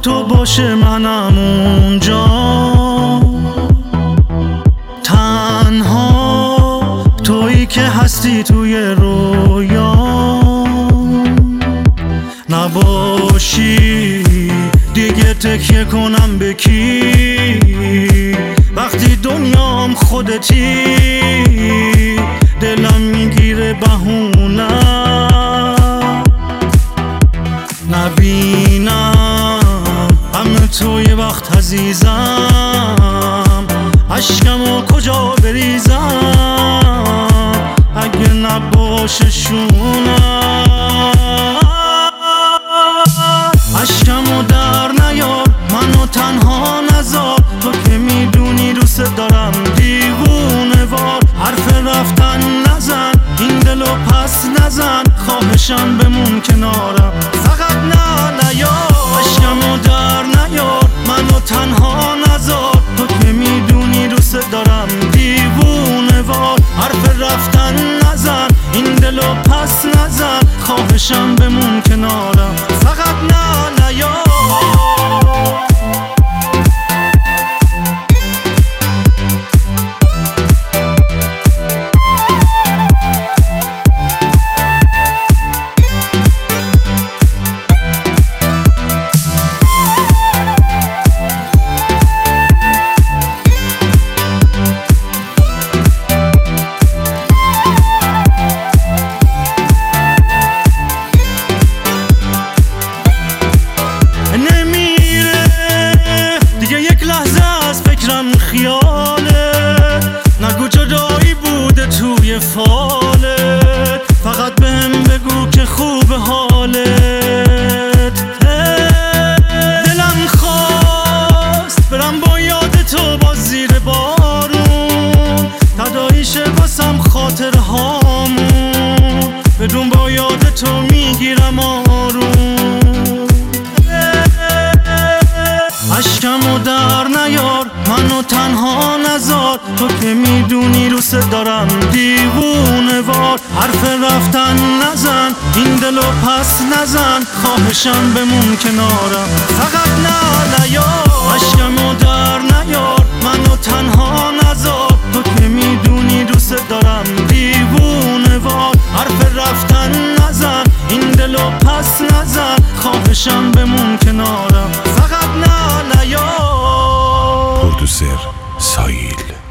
تو باشه منم اونجا، تنها تویی که هستی توی رویا. نباشی دیگه تکیه کنم به کی؟ وقتی دنیام خودتی دلم میگیره بهونه نبینم همه تو یه وقت عزیزم. عشقمو کجا بریزم اگه نباشه شونم؟ عشقمو در نیار، منو تنها نذار، تو که میدونی دوست دارم دیوونه وار. حرف رفتن نزن، این دلو پس نزن، خواهشم بمون کنارم، فقط نیار. عشقمو در نیار، منو تنها نذار، تو که میدونی دوست دارم دیوونه وار. حرف رفتن نزن، این دلو پس نزن، خواهشم بمون کنارم، فقط نیار. خیاله نگو جدایی بوده توی فالت، فقط بهم بگو که خوب حالت. دلم خواست برم با یاد تو باز زیر بارون، تداعیشه واسم خاطر هامون، بدون با یاد تو میگیرم آروم. عشقمو در نیار، منو تنها نذار، تو که میدونی دوست دارم دیوونه وار. حرف رفتن نزن، این دلو پس نزن، خواهشم بمون کنارم، فقط نیار. عشقمو در نیار، منو تنها نذار، تو که میدونی دوست دارم دیوونه وار. حرف رفتن نزن، این دلو پس نزن، خواهشم بمون کنارم، فقط نیار. پرودوسر سایل